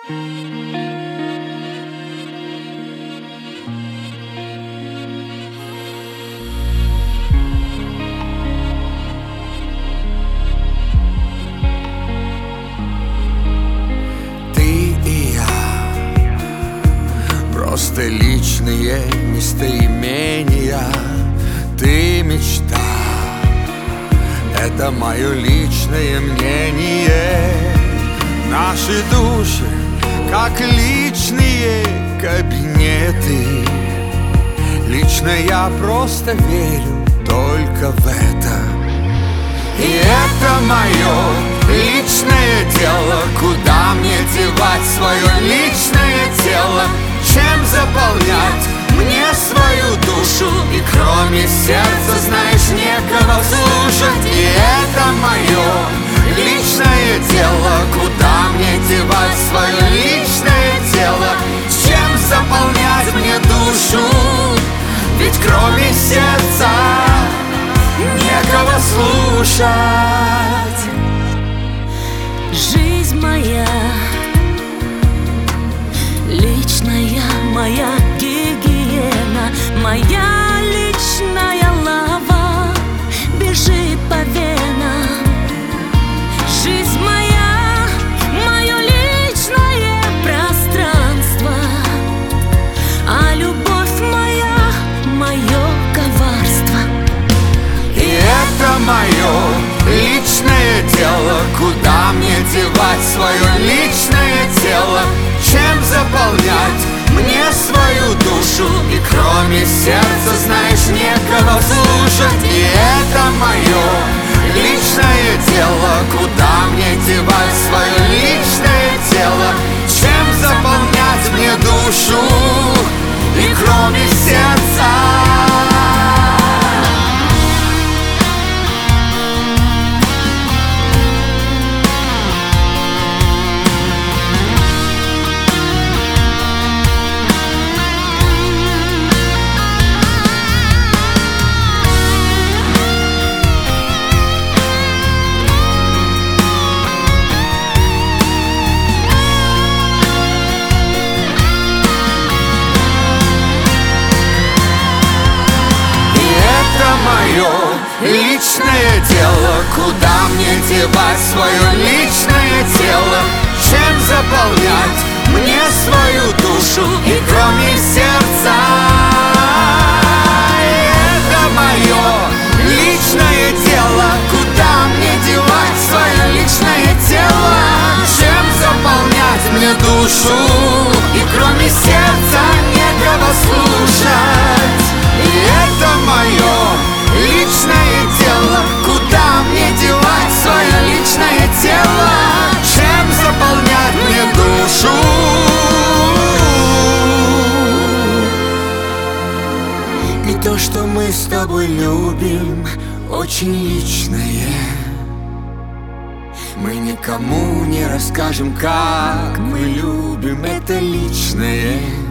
Просто личные местоимения. Ты мечта, это мое личное мнение. Наши души, как личные кабинеты. Лично я просто верю только в это. И это мое личное дело. Куда мне девать свое личное тело? Чем заполнять мне свою душу? И кроме сердца, знаешь, некого слушать. И это мое личное дело. Куда мне девать свое личное тело? Чем заполнять мне душу? Ведь кроме сердца некого слушать. Жизнь моя личная, моя гигиена, моя личная лава бежит по венам. Жизнь моя, мое личное пространство, а любовь моя, мое коварство. И это мое личное дело. Куда мне девать свое личное тело? Чем заполнять мне свою душу? И кроме сердца, знаешь, некого слушать. И это мое личное дело. Куда мне девать свое личное тело? Чем заполнять мне душу? И кроме сердца. Мое личное дело. Куда мне девать свое личное тело? Чем заполнять мне свою душу? И кроме сердца. Это мое личное дело. Куда мне девать свое личное тело? Чем заполнять мне душу? И кроме сердца некого слушать. И это мое личное дело. Куда мне девать свое личное тело? Чем заполнять мне душу? И то, что мы с тобой любим, очень личное. Мы никому не расскажем, как мы любим. Это личное.